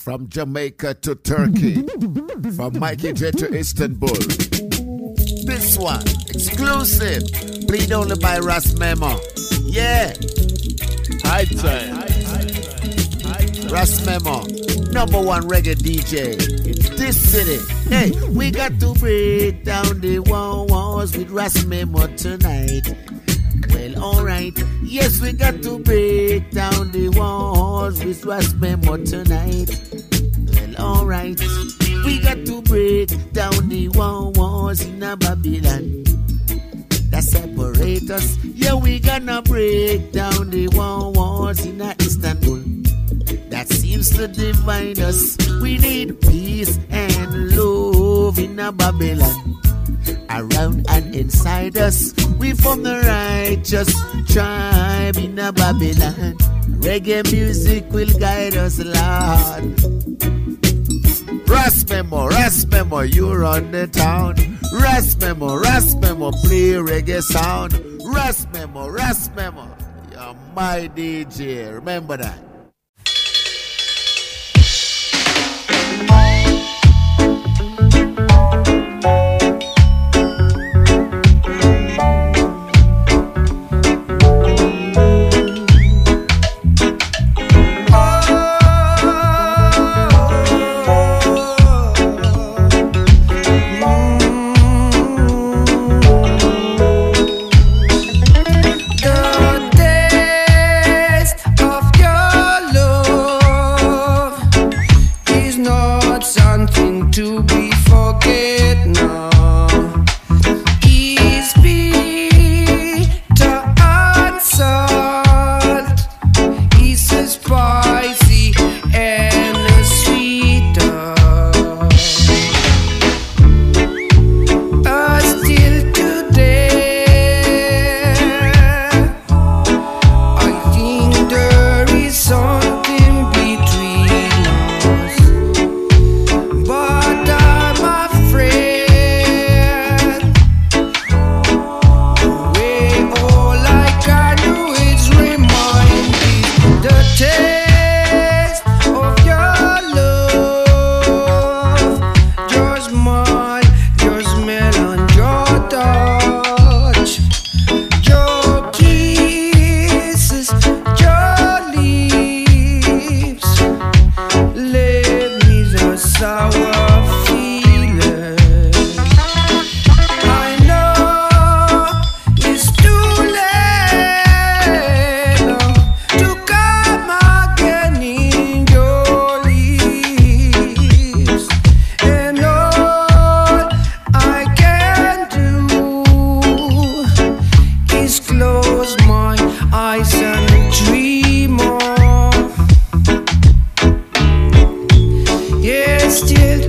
From Jamaica to Turkey, from Mikey J to Istanbul. This one, exclusive, played only by Ras Memo. Yeah. High time. Ras Memo, #1 reggae DJ in this city. Hey, we got to break down the walls with Ras Memo tonight. Well, alright. Yes, we got to break down the walls with Ras Memo tonight. Well, alright. We got to break down the walls in a Babylon that separate us. Yeah, we gonna break down the walls in a Istanbul that seems to divide us. We need peace and love in a Babylon around and inside us. We from the righteous tribe in a Babylon. Reggae music will guide us, Lord. Ras Memo, you run the town. Ras Memo, play reggae sound. Ras Memo, you're my DJ. Remember that. Still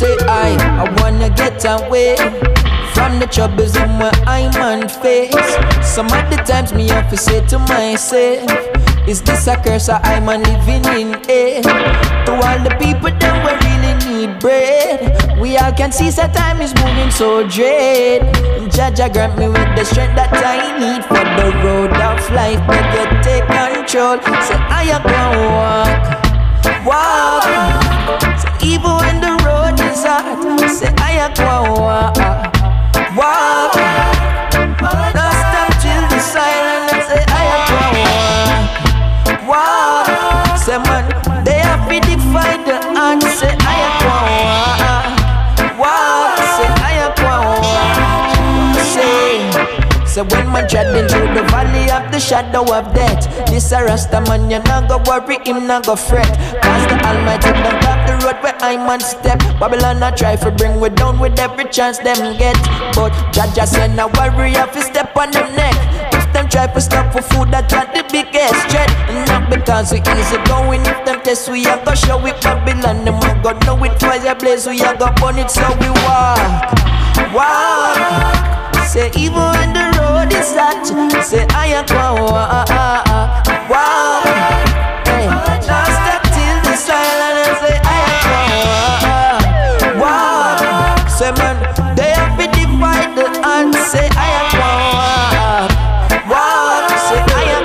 say I wanna get away from the troubles in my I'm face. Some of the times me have to say to myself, is this a curse or I'm a living in it? To all the people that we really need bread, we all can see that time is moving so dread. Jaja grant me with the strength that I need for the road of life. But you take control. Say I am gonna walk. Say even when the road is hard, say I am gonna walk. Don't stop till the silence. Say I am gonna walk. Say man, they have to define the answer. Say I am gonna walk. Say I am gonna say when man treading through the valley of the shadow of death, this a Rasta man, you not go worry, him not go fret. Cause the Almighty don't have the road where I'm on step. Babylon a try for bring we down with every chance them get. But Jaja said no worry, have to step on them neck. If them try to stop for food, that's not the biggest threat. And not because we easy going, if them test we a go show it Babylon. Them a go know it fire blaze, we a go burn it, so we walk. Say even when the road is hot, say I am gonna walk. Hey, now step till the silence, say I am gonna walk. Say man, they have to divide the hand, say I am gonna walk. Say I am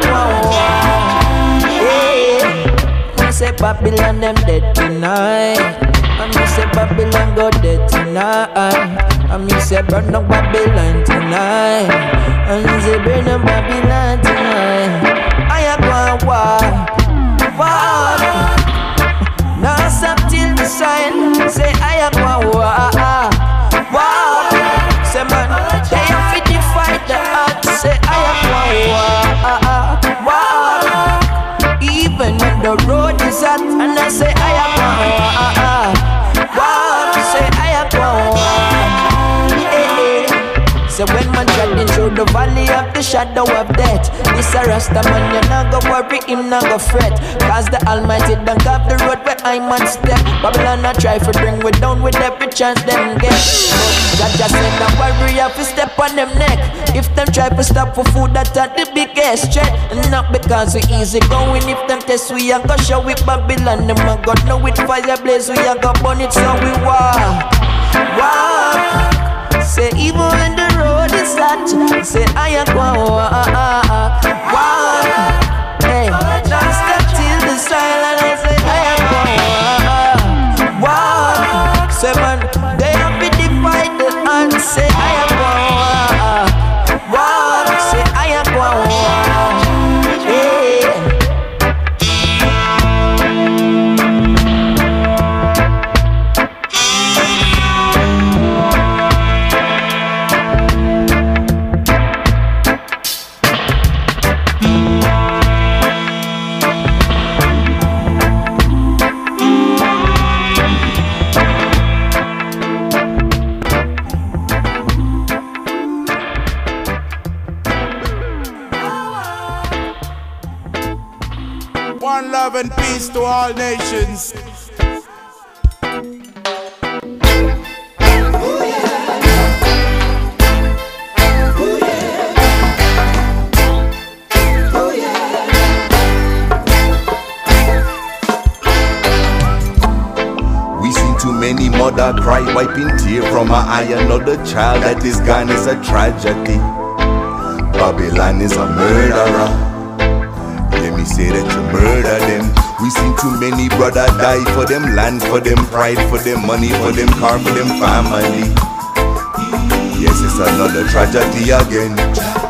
gonna walk. Hey, say Babylon them dead tonight. I me say Babylon go dead tonight. I me say burn down Babylon tonight. I me say burn down Babylon tonight. I am gonna walk. Now stop till the sign. Say I am gonna walk. Say man, they have to fight the odds. Say I am gonna walk. Even when the road is hot, and I say I am gonna walk. Say I am gonna. So when man treading through the valley of the shadow of death, this a Rasta man, you not go worry, him not go fret. Cause the Almighty don't have the road where I'm on step. Babylon a try for bring we down with every chance them get. But Jaja said no worry, have to step on them neck. If them try to stop for food, that's the biggest threat. And not because we easy going, if them test we a go show with Babylon. Them a go know with fire blaze, we a go burn it, so we walk. Say even when the road is hot, say I am gonna walk. Hey, now step till the silence, say I am gonna walk. Say man, they have to divide the hand, say I am gonna walk. Say I am gonna walk. Hey. One love and peace to all nations. We seen too many mother cry, wiping tear from her eye. Another child that is gone is a tragedy. Babylon is a murderer. Let me say that you murder them. We seen too many brother die for them land, for them pride, for them money, for them car, for them family. Yes, it's another tragedy again.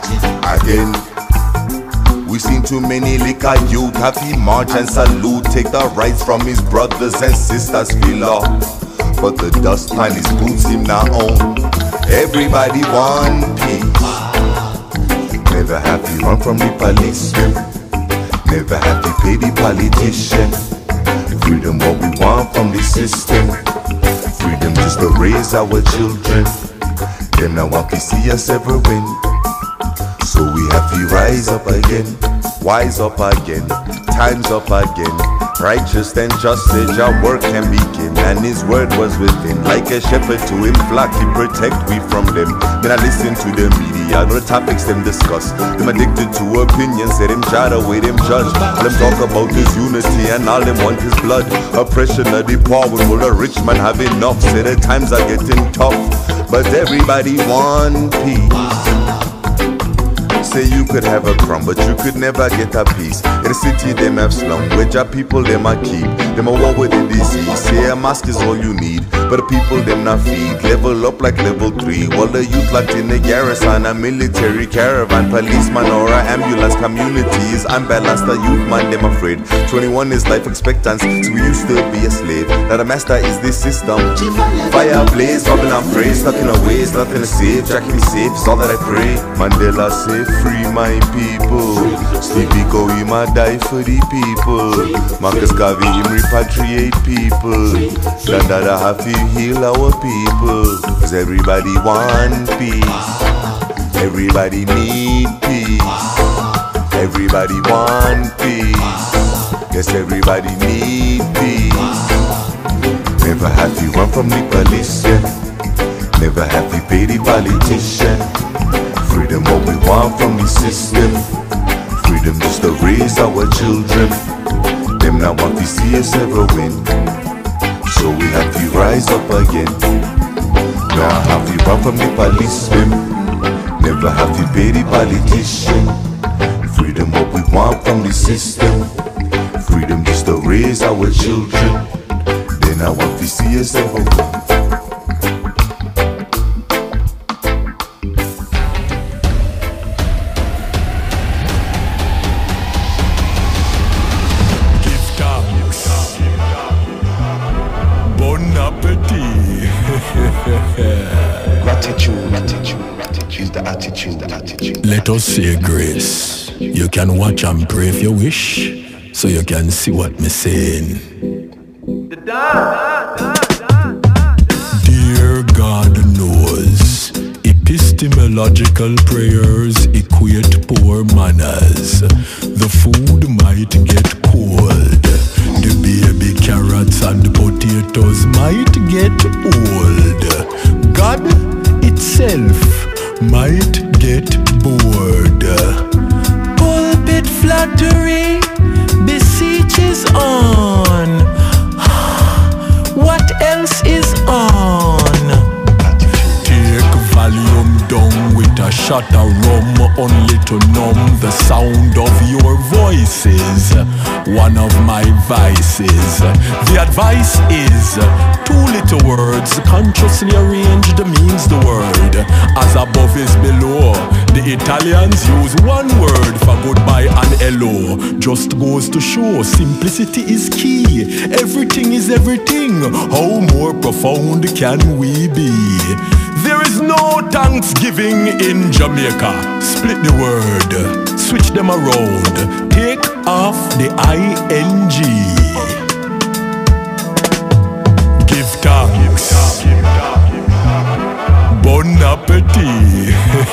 We seen too many liquor youth happy march and salute, take the rights from his brothers and sisters feel off. But the dust on his boots him not own. Everybody want peace. Never have to run from the police. Never have to pay the politician. Freedom what we want from the system. Freedom just to raise our children. Them now want to see us ever win. So we have to rise up again. Wise up again. Time's up again. Righteous and just edge our work can begin, and his word was within. Like a shepherd to him flock, he protect we from them. Then I listen to the media, know the topics them discuss. Them addicted to opinions, let him try to wait him judge. Let him talk about his unity and all them want his blood. Oppression of the poor, when will the rich man have enough? Say the times are getting tough, but everybody want peace. Say you could have a crumb, but you could never get a piece. In the city, them have slum, where job people, them a keep. Them a war with the disease, say a mask is all you need. But the people, them not feed, level up like level 3. While the youth locked in the garrison, a military caravan, policeman or a ambulance communities. Unbalanced, the youth man, them afraid. 21 is life expectancy, so we used to be a slave. Now the master is this system. Fire blaze, Babylon praise, stuck in a ways, nothing to save. Jack me safe, it's all that I pray. Mandela say, free my people. Stevie Go, he might die for the people. Marcus Garvey, him repatriate people. Dandada have to heal our people. Cause everybody want peace. Everybody need peace. Everybody want peace. Yes, everybody need peace. Never have you run from the police, yeah. Never have you pay the politician. Freedom what we want from the system. Freedom just to raise our children. Them not want to see us ever win. So we have to rise up again. Now have to run from the policeman. Never have to pay the politician. Freedom what we want from the system. Freedom just to raise our children. Then I want to see us ever win. Let us say grace. You can watch and pray if you wish, so you can see what me saying. Dear God knows, epistemological prayers equate poor manners. The food might get cold. The baby carrots and the potatoes might get old. God itself might get bored. Pulpit flattery beseeches on. What else is on? Take volume down with a shot of rum, only to numb the sound of your voices. One of my vices. The advice is 2 little words, consciously arranged means the word. As above is below. The Italians use 1 word for goodbye and hello. Just goes to show simplicity is key. Everything is everything. How more profound can we be? There is no Thanksgiving in Jamaica. Split the word, switch them around. Take off the ing. Give thanks. Bon appetit.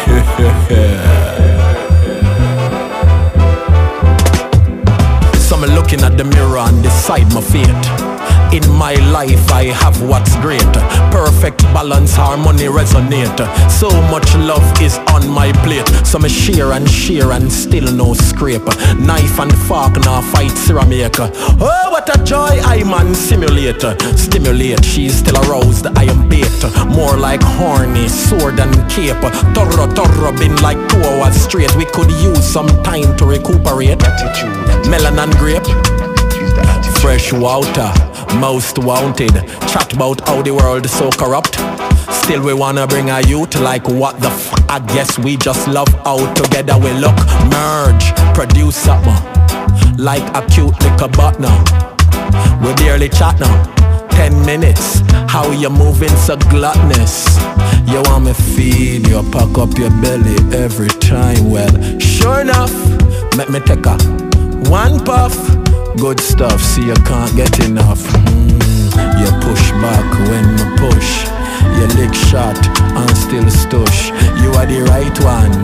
So I'm looking at the mirror and decide my fate. In my life I have what's great. Perfect balance, harmony resonate. So much love is on my plate. So me share and still no scrape. Knife and fork now fight ceramic. Oh, what a joy I man simulate. Stimulate, she's still aroused, I am bait. More like horny, sword and cape. Thorough, been like 2 hours straight. We could use some time to recuperate. Melon and grape. Fresh water, most wanted. Chat about how the world is so corrupt. Still we wanna bring a youth like what the f***. I guess we just love how together we look. Merge, produce something like a cute little butt now. We barely chat now. 10 minutes, how you moving so gluttonous. You want me feed, you pack up your belly every time. Well, sure enough, make me take a 1 puff. Good stuff, see you can't get enough. You push back when you push. You lick shot and still stush. You are the right one,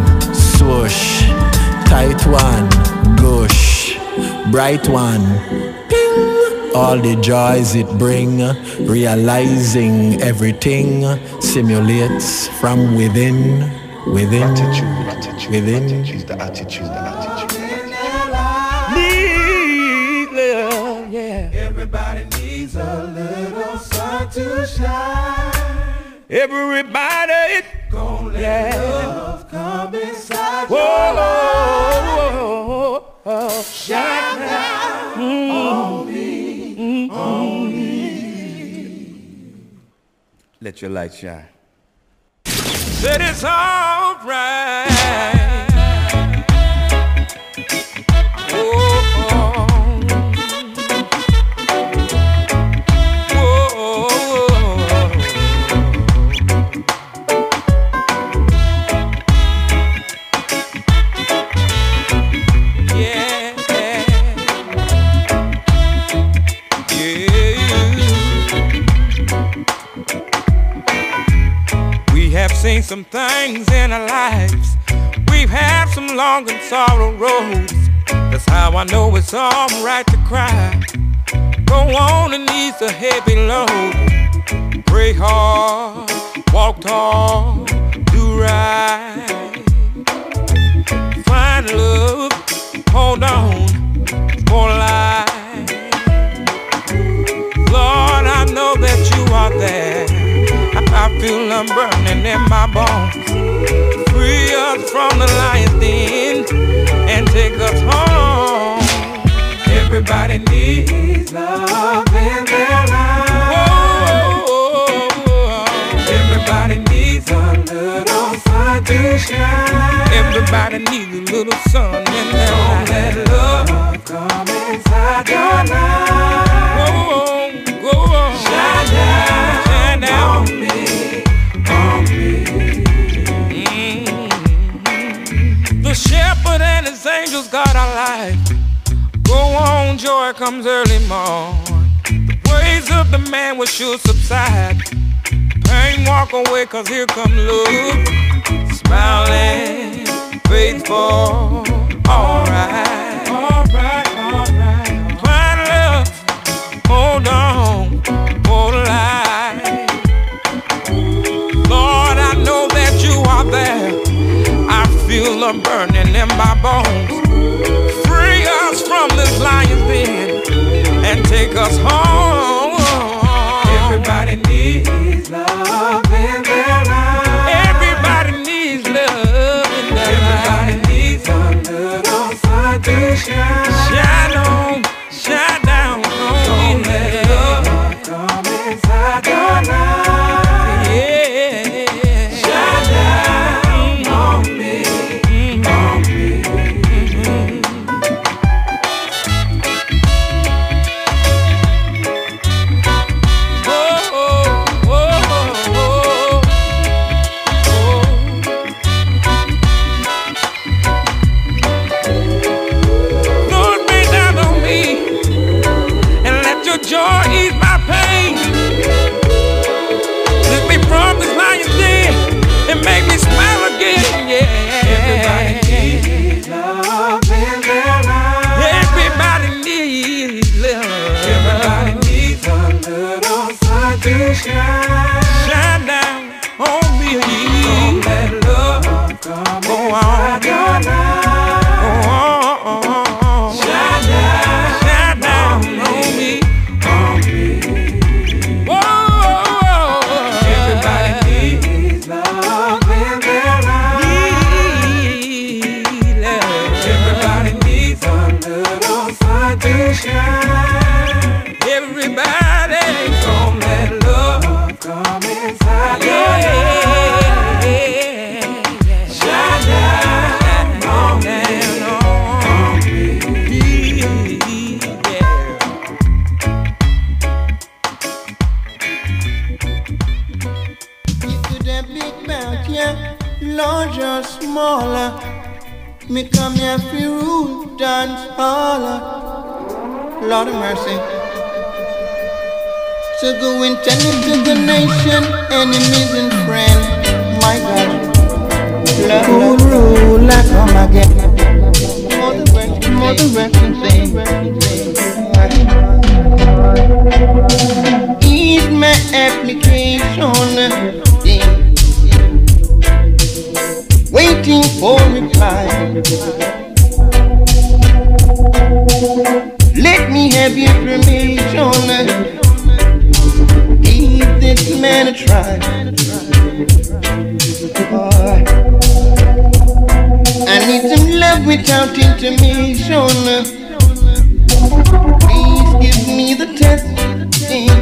swoosh. Tight one, gush. Bright one, ping. all the joys it bring. Realizing everything simulates from within. Within. Attitude, the attitude. Need love, yeah. Everybody needs a little sun to shine. Everybody Gonna let love come inside whoa, your whoa, life. whoa. Shine down on me, on me. Let your light shine. Said it's all right. Seen some things in our lives. We've had some long and sorrow roads. That's how I know it's alright to cry. Go on and ease a heavy load. Pray hard, walk tall, do right. Find love, hold on for life. Lord, I know that you are there. I feel them burning in my bones. Free us from the lion's den and take us home. Everybody needs love in their life. Everybody needs a little sun to shine. Everybody needs a little sun in their life. Don't let love come inside your life. Go on. Shine down, shine down on me. The shepherd and his angels guard our life. Go on, joy comes early morn. The ways of the man will sure subside. Pain walk away, cause here come love. Smiling, faithful, alright. Find love, hold on, for life. Lord, I know that you are there. I feel them burning in my bones. Free us from this lion's den and take us home. Everybody needs love in their life. Everybody needs love in their life. Everybody needs a little sun to shine. Shine on, shine down on Don't me. let love come inside your life. Yeah. Shine down on me, on me. Lord, rain down on me and let your joy ease my pain. Lift me from this lion's den and make me smile again. Yeah. Everybody needs love in their life. Everybody needs love. Everybody needs a little sun to shine. Shine down on me. Don't let love come inside your life. Shine down, Shine down on me. on me. Whoa. Everybody needs love in their life. Need love. Everybody needs a little sun to shine. Everybody. Don't let love come inside your life. Shine down on me. Big mountain, large or smaller, me come here for rule, dance holler. Lord of mercy. So go and tell it to the nation, enemies and friends. My God, who rule, I come again. More the rest and say. Ease my application, waiting for reply. Let me have your permission. Give this man a try. I need some love without intermission. Please give me the testing.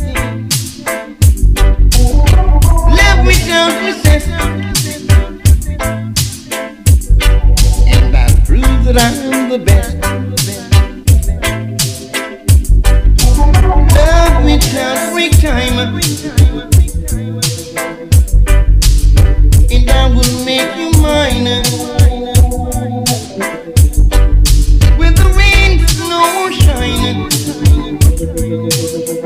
Love without resistance. And I prove that I'm the best. Love without break time. And I will make you mine. With the rain, snow, shine.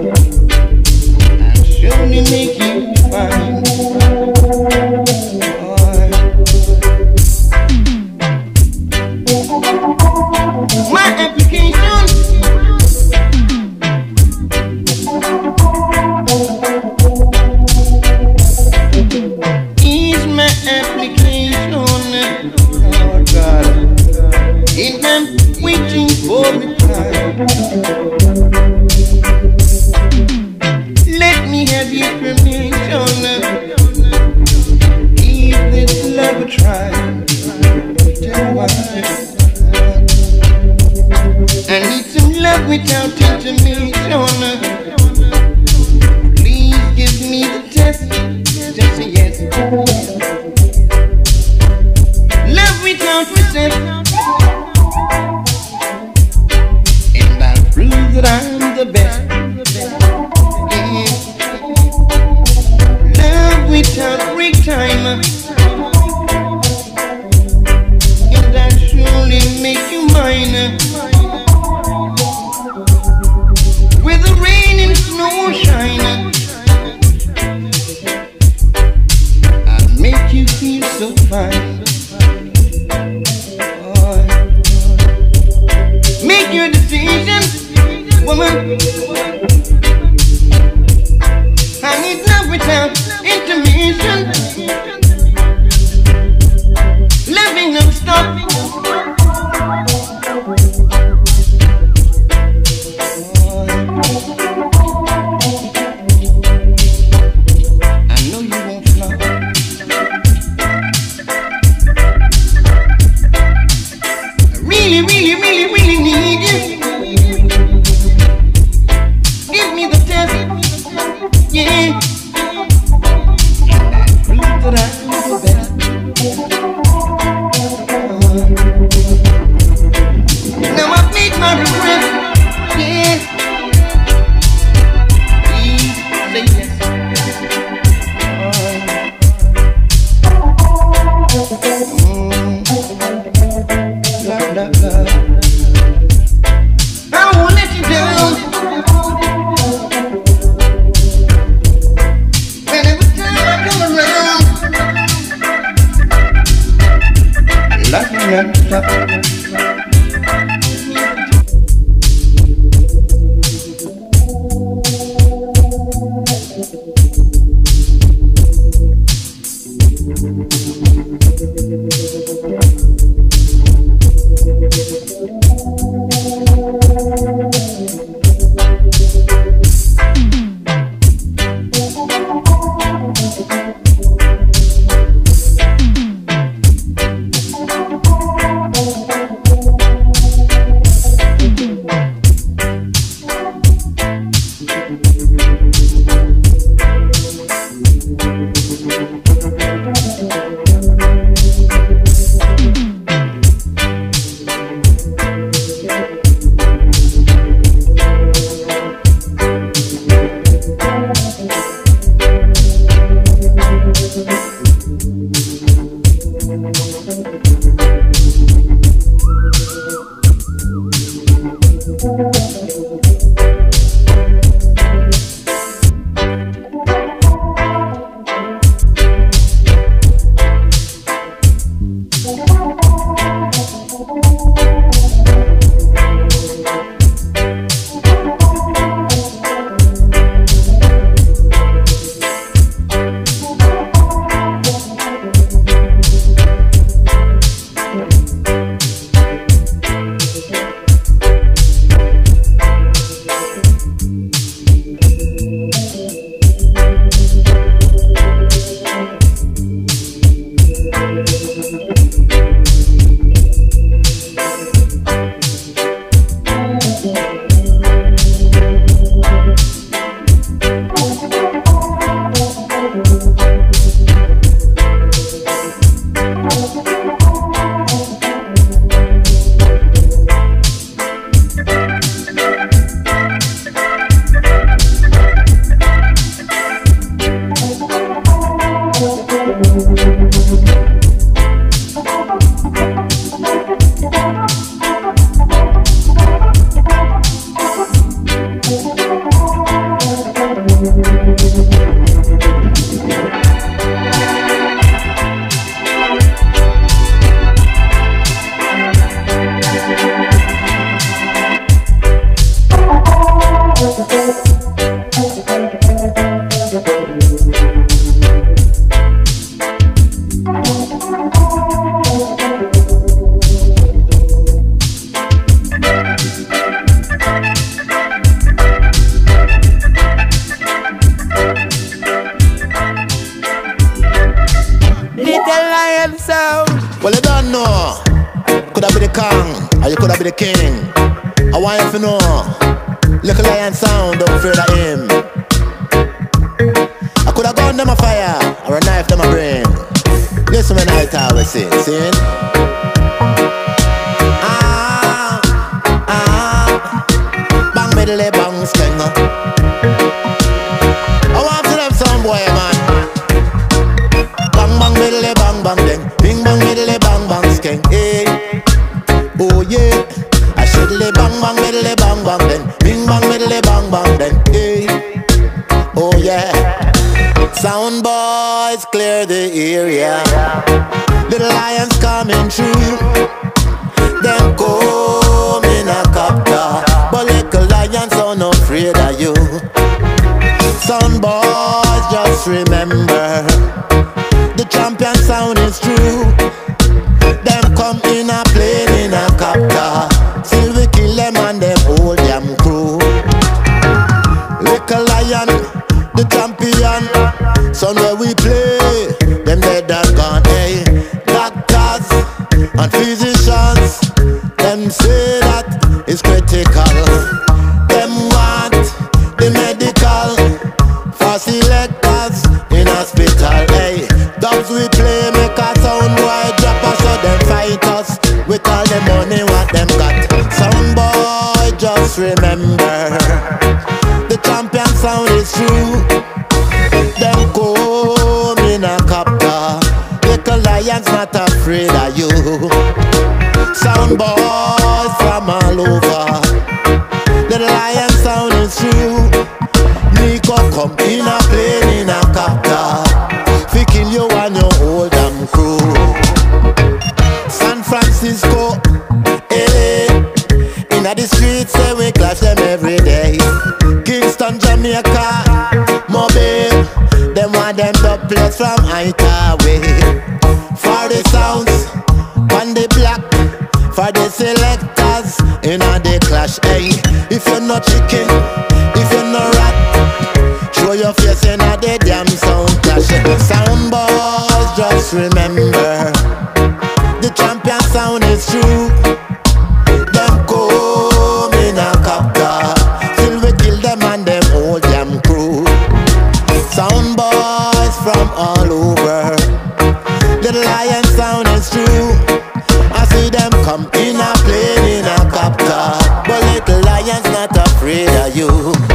if you know. Little Lion sound, don't afraid of him. I could have gone them a fire or a knife them a brain. Listen when I always sing, sing. Bang middle bang skeng. I want to them some boy man. Bang bang middle bang bang ding. Bing bang middle bang bang skeng. Hey. Oh yeah. I should lay bang bang middle bang bang ding. Bing bang middle bang bang ding. Hey. Oh yeah. Sound boys clear the area. Little lions coming through. Them come in a copter, but little lions are not afraid of you. Sound boys, just remember, the champion sound is true. Them come in a plane in a copter, till we kill them and them hold them crew. Little lion, the champion. Son where we play, them dead and gone, hey. Doctors and physicians, them say that it's critical. Them want the medical for selectors in hospital, hey. Dubs we play, make a sound boy drop us, so them fight us with all the money what them got. Sound boy, just remember, the champion sound is true. Them come in a copter, little lions not afraid of you. Sound boys from all over, little lion sound is true. Nico come in a plane in a copter, fi kill you and your whole damn crew. San Francisco, LA, inna the streets say we clash them every day. Kingston, Jamaica, Mobile, them want them doublets from Highway. For the sounds, on the block, for the selectors, inna the clash, hey. If you're not chicken, if you're not rat, show your face inna the damn sound clash. Sound boys, just remember, the champion sound is true. Them come in a copter, till we kill them and them hold them crew. Sound boys from all over, little lion sound is true. I see them come in a plane in a copter, but little lions not afraid of you.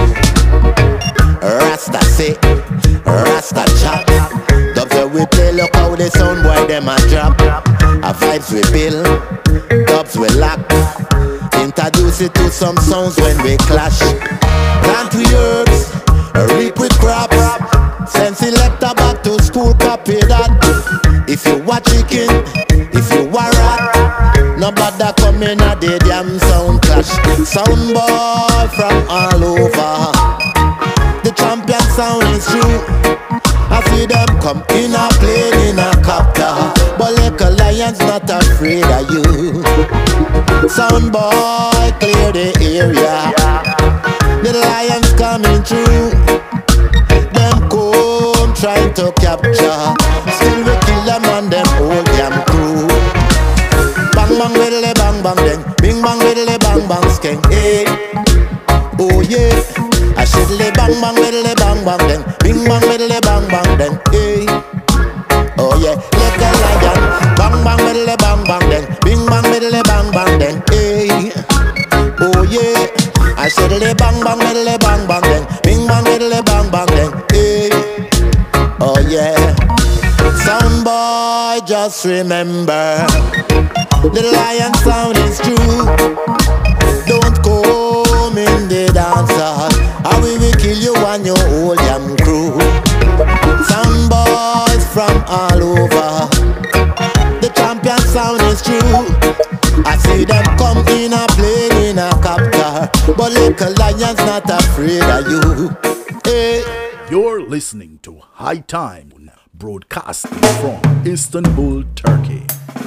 Rasta say, Rasta chop. Dubs where we play, look how the sound boy them a drop. A vibes we build, dubs we lock. Introduce it to some sounds when we clash. Plant we herbs, reap with crops. Send selector back to school, copy that. If you want chicken, if you want rat, nobody come in a the damn sound clash. Sound boy from all over, the champion sound is true. I see them come in a plane in a copter, but little lions not afraid of you. Sound boy clear the area, the lions coming through. Them come trying to capture, still we kill them and them hold them crew. Bang bang widdly bang bang ding, bing bang widdly bang bang skeng, hey. Oh yeah, I shiddly bang bang widdly bang bang ding, bing bang widdly bang bang ding, hey. Oh yeah, little lion, bang bang widdly bang bang ding, bing bang widdly bang bang ding, hey. Oh yeah, I shiddly bang bang widdly bang bang ding, bing bang widdly bang bang ding, hey. Oh yeah, sound boy, just remember, the lion sound is true. Don't come in the dance hall, or we will kill you and your whole damn crew. Sound boys from all over, the champion sound is true. I see them come in a plane in a copter, but little lions not afraid of you. Hey. You're listening to High Time, broadcasting from Istanbul, Turkey.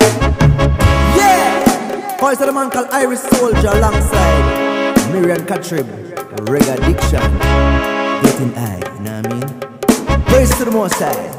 Yeah! Voice of the man called Irish Soldier alongside Miriam Katrib, Reggae Addiction. Getting high, you know what I mean? Praise to the Most High.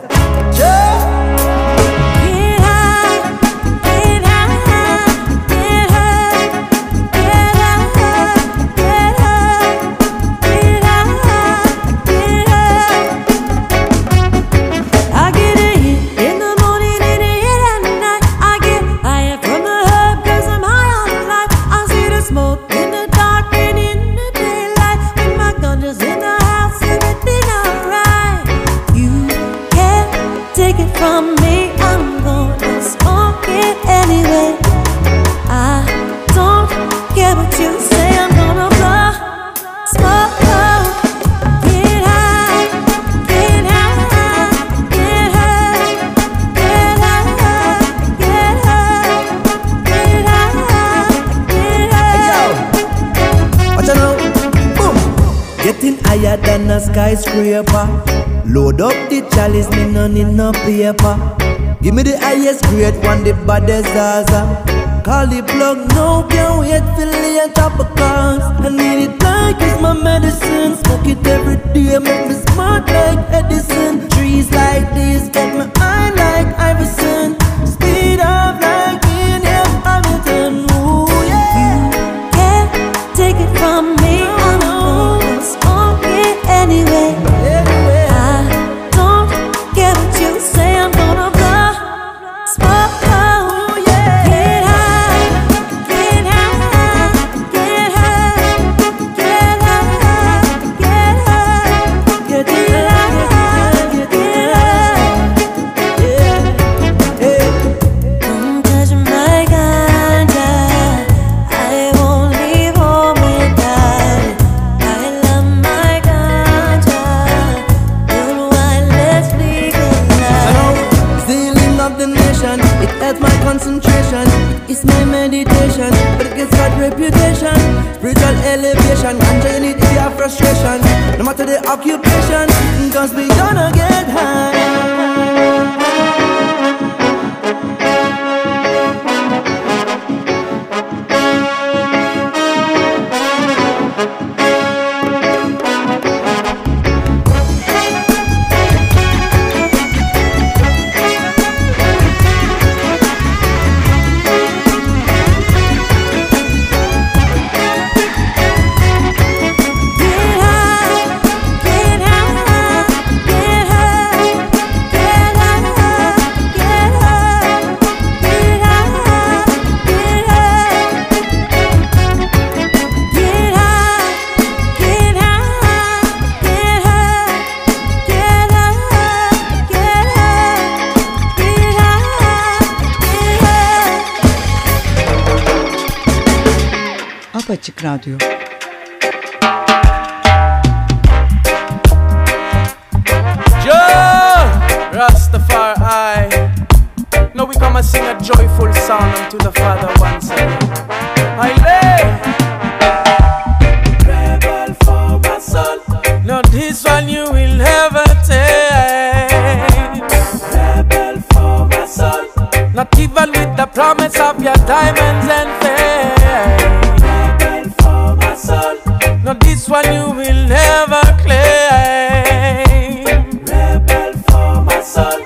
higher than a skyscraper. Load up the chalice, me no need no paper. Give me the highest grade one, the baddest Zaza. Call the plug now, can't wait for later because I need it like it's my medicine. Smoke it every day, make me smart like Edison. Trees like this, get my eye like Iverson. Speed up like Indian Hamilton. Ooh, yeah. You can't take it from me, I'm gonna smoke it anyway. I don't care what you say, I'm gonna blow smoke. Concentration, it's my meditation, but it gets bad reputation. Spiritual elevation, ganja you need if you have frustration. No matter the occupation, cause we gonna get high. Açık Radyo. Rastafari. Now we come and sing a joyful song unto the Father once again. Rebel for my soul. Now this one you will never take. Rebel for my soul. Not even with the promise of your diamonds and fame. Rebel for my soul. Now this one you will never claim. Rebel for my soul.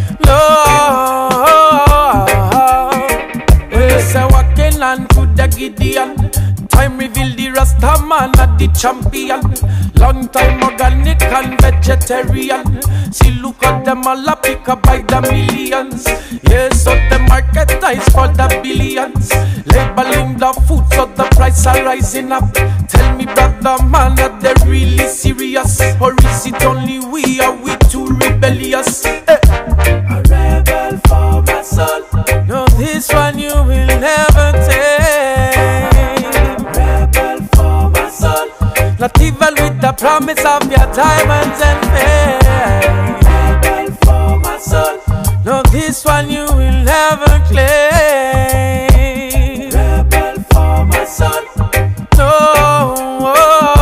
Gideon. Time reveal the Rasta man at the champion. Long time organic and vegetarian. See look at them all a pick up by the millions. Yes, so the market is for the billions. Labeling the food so the price are rising up. Tell me brother man that they're really serious. Or is it only we, are we too rebellious? A rebel for my soul. No, this one you will never take. Not even with the promise of your diamonds and fame. Rebel for my soul. No, this one you will never claim. Rebel for my soul. No.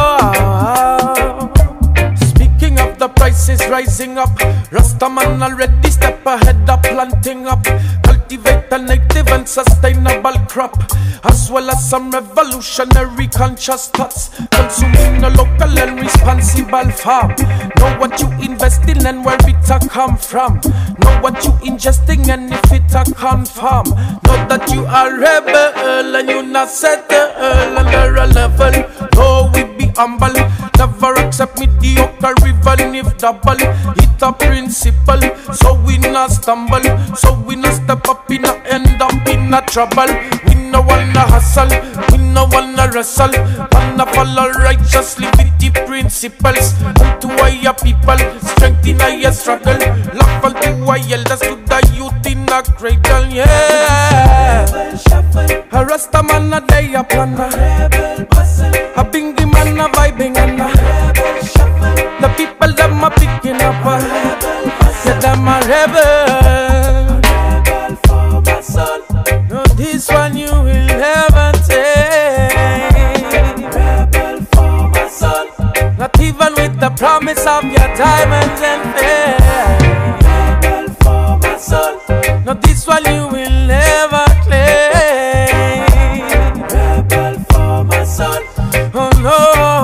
Speaking of the prices rising up, Rastaman already step ahead of planting up. Cultivate a native and sustainable crop, as well as some revolutionary conscious thoughts. Consuming a local and responsible farm. Know what you invest in and where it a come from. Know what you ingesting and if it a confirm. Know that you are rebel and you not settle under a level. No, we be humble. Never accept mediocre even if double. It a principle, so we not stumble. So we not step up in a end up in a trouble. We no wanna hustle, we no wanna wrestle. Wanna follow righteously with the principles. Unto our people, strength in our struggle. Love unto our elders, to the youth in a cradle, yeah. A Rasta man a day a planner. A bingy man a vibing and the people them a picking up. Yeah, them a rebel. Rebel for my soul. No, this one you will never take. Rebel for my soul. Not even with promise of your diamonds and fame. Rebel for my soul. No, this one you will never claim. Rebel for my soul. Oh no.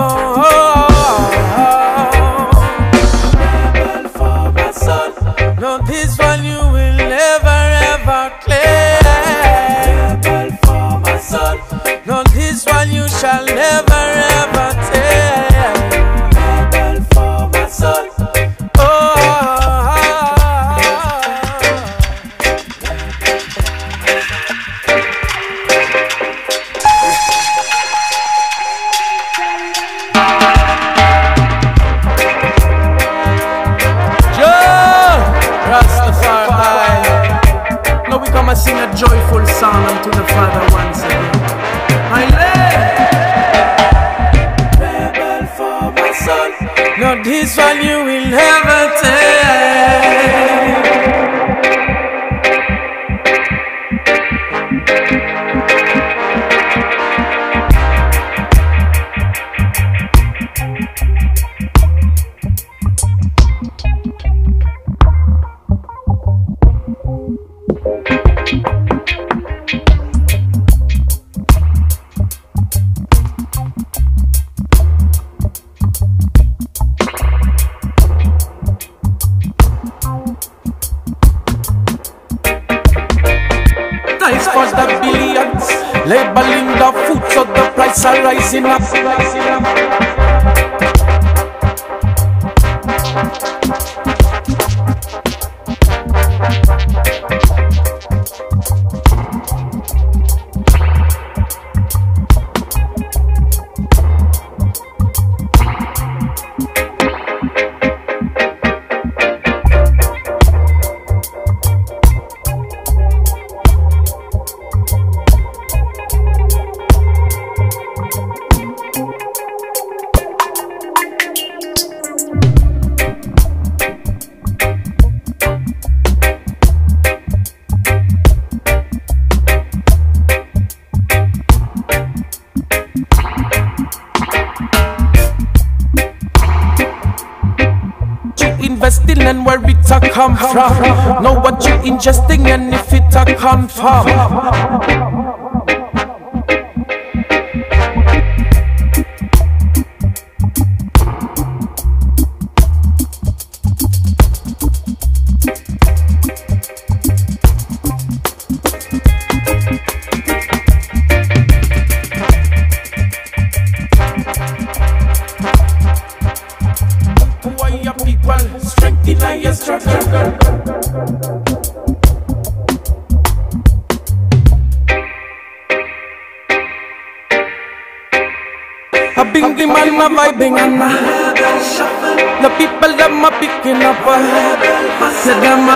Rebel for my soul. No, this one you will never ever claim. Rebel for my soul. No, this one you shall never ever take. Rebel for my soul. Sing a joyful song unto the Father once again. Rebel for my soul. No, this one you will never take. Labeling the food so the price are rising up. Investing and where it a come from. Know what you ingesting and if it a confirm. I bring the man a vibing and the people them a picking up. Say them a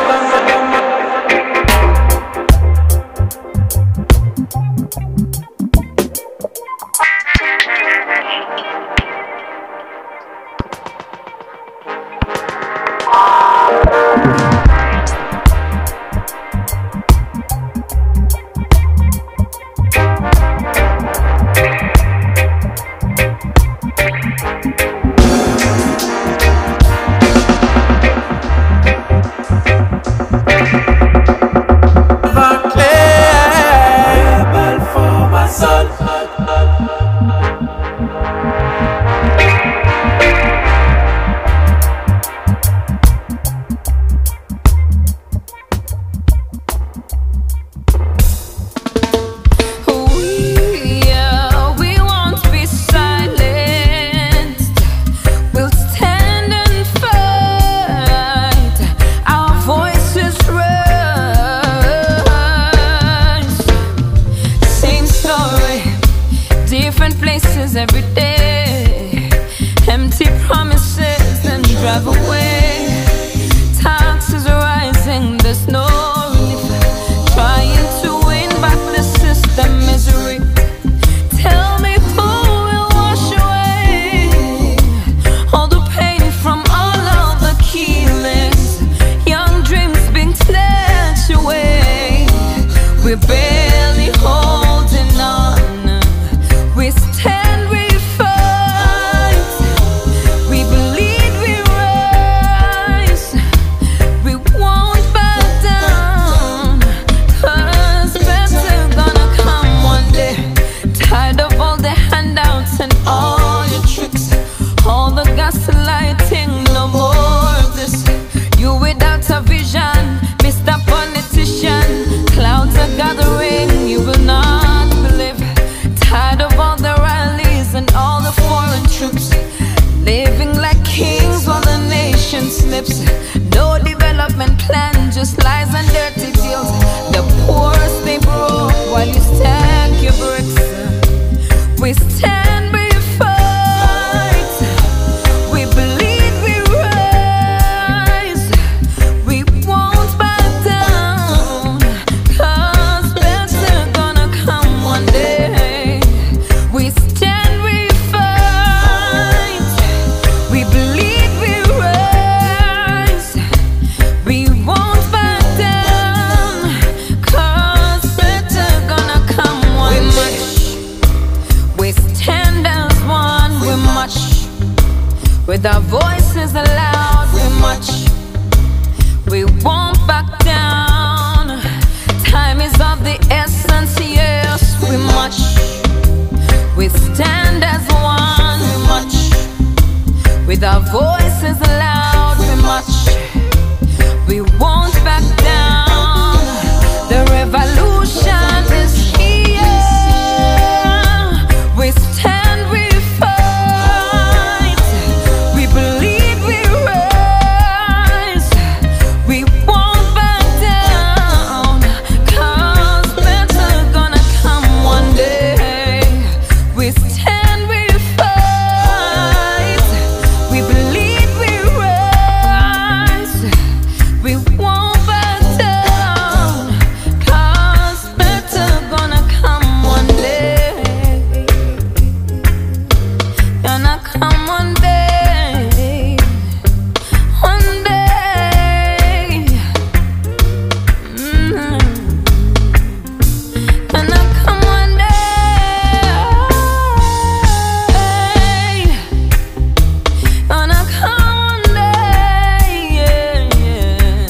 every day, empty promises and drive away. Taxes rising, there's no relief. Trying to win back the system is rigged. Tell me who will wash away all the pain from all of the killings, young dreams being snatched away. We're barely holding on. We stand, we fight, we believe We stand, we fight. We bleed, we rise. We won't back down, 'cause better gonna come one day. We stand, we fight. We bleed, we rise. We won't back down, 'cause better gonna come one day. We stand as one, we march. With our voices aloud, we march. We won't back down. Time is of the essence, yes, we march. We stand as one, we march. With our voices aloud, we march. We won't back down. The revolution is here. We stand, we fight. We believe, we rise. We won't back down, 'cause better gonna come one day. We stand, we fight. We believe, we rise. We won't back down, 'cause better gonna come one day. Gonna come one day. One day. Gonna come one day. Gonna come one day. Yeah, yeah.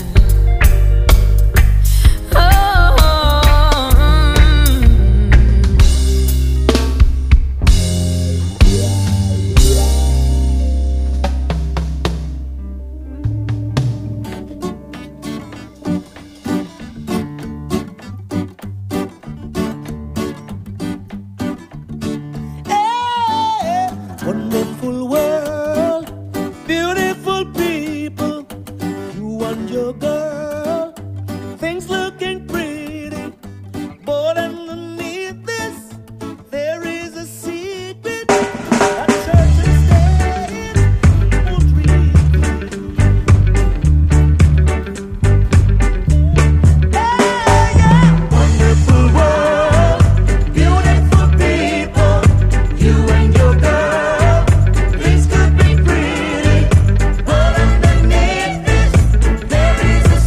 Wonderful world, beautiful people, you and your girl, things looking pretty, but underneath this, there is a secret that church and state won't reveal. Wonderful world, beautiful people, you and your girl, things could be pretty, but underneath this, there is a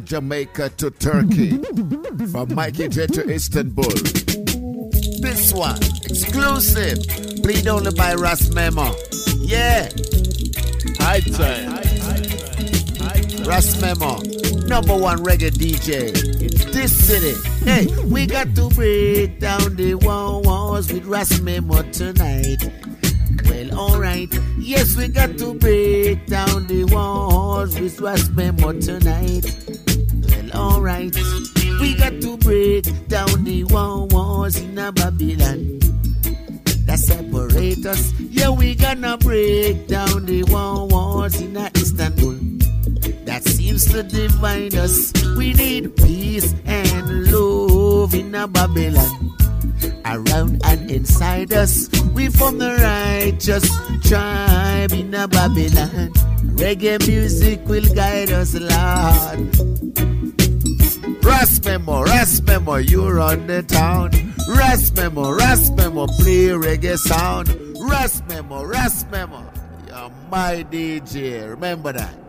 from Jamaica to Turkey, from Mikey J to Istanbul. This one, exclusive, played only by Ras Memo. Yeah. High time. Ras Memo, #1 reggae DJ in this city. Hey, we got to break down the walls with Ras Memo tonight. Well, alright. Yes, we got to break down the walls with Ras Memo tonight. Well, alright. We got to break down the walls in a Babylon that separate us. Yeah, we gonna break down the walls in a Istanbul that seems to divide us. We need peace and love in a Babylon around and inside us. We from the righteous tribe in a Babylon. Reggae music will guide us, Lord. Ras Memo, you run the town. Ras Memo, play reggae sound. Ras Memo, you're my DJ. Remember that.